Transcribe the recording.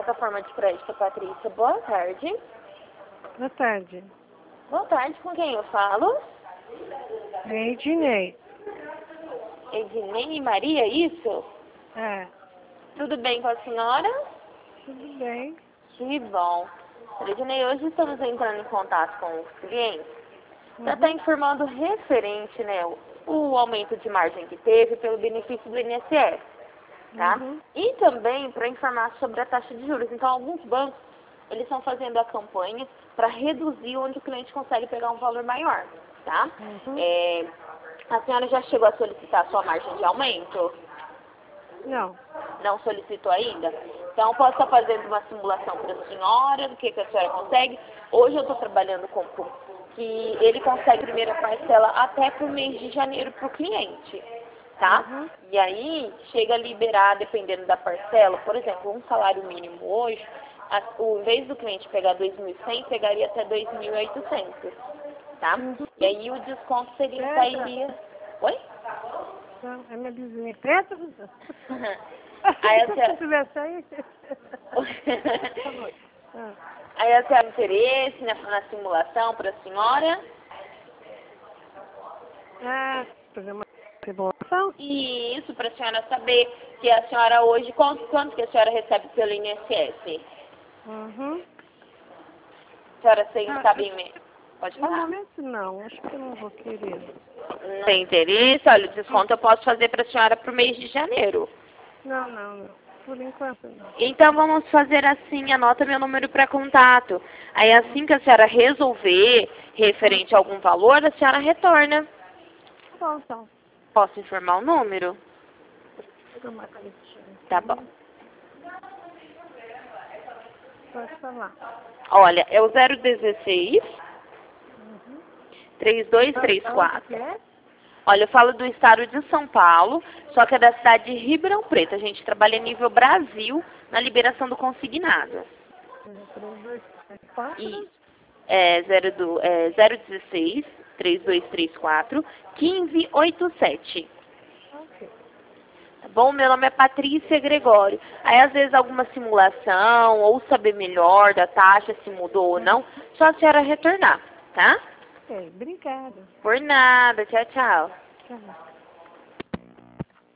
plataforma de crédito, Patrícia. Boa tarde. Boa tarde. Boa tarde, com quem eu falo? É Ednei. Ednei Maria, isso? É, Tudo bem com a senhora? tudo bem. Que bom. Ednei, hoje estamos entrando em contato com os clientes para estar informando referente, né, o aumento de margem que teve pelo benefício do INSS, tá? Uhum. E também para informar sobre a taxa de juros. Então, alguns bancos, eles estão fazendo a campanha para reduzir onde o cliente consegue pegar um valor maior, tá? Uhum. A senhora já chegou a solicitar a sua margem de aumento? Não. Não solicitou ainda? Então, posso estar fazendo uma simulação para a senhora, do que a senhora consegue. Hoje eu estou trabalhando com que ele consegue a primeira parcela até para o mês de janeiro para o cliente, tá? Uhum. E aí, chega a liberar, dependendo da parcela, por exemplo, um salário mínimo hoje, em vez do cliente pegar 2.100, pegaria até 2.800, tá? Uhum. E aí o desconto Preta. sairia... Oi? Não, é minha vizinha. Preta? Aí a Se senhora... você tivesse aí... Tá bom. Ah. Aí a senhora tem interesse na simulação para a senhora? Fazer uma simulação? E isso para a senhora saber que a senhora hoje, quanto que a senhora recebe pelo INSS? Uhum. A senhora sabe... Pode No falar. momento não, acho que eu não vou querer. Não tem interesse? Olha, o desconto eu posso fazer para a senhora para o mês de janeiro. Não. Por enquanto não. Então vamos fazer assim, anota meu número para contato. Aí assim que a senhora resolver referente a algum valor, a senhora retorna. Tá bom, então. Posso informar o número? Pega uma canetinha. Tá bom. Pode falar. Olha, é o 016 Uhum. 3234. Onde que é? Olha, eu falo do estado de São Paulo, só que é da cidade de Ribeirão Preto. A gente trabalha a nível Brasil na liberação do consignado. 3234. E é 016 3234 1587. Ok. Tá bom? Meu nome é Patrícia Gregório. Aí, às vezes, alguma simulação ou saber melhor da taxa, se mudou ou não, só a senhora retornar, tá? Ok, obrigada. Por nada. Tchau, tchau. Tchau.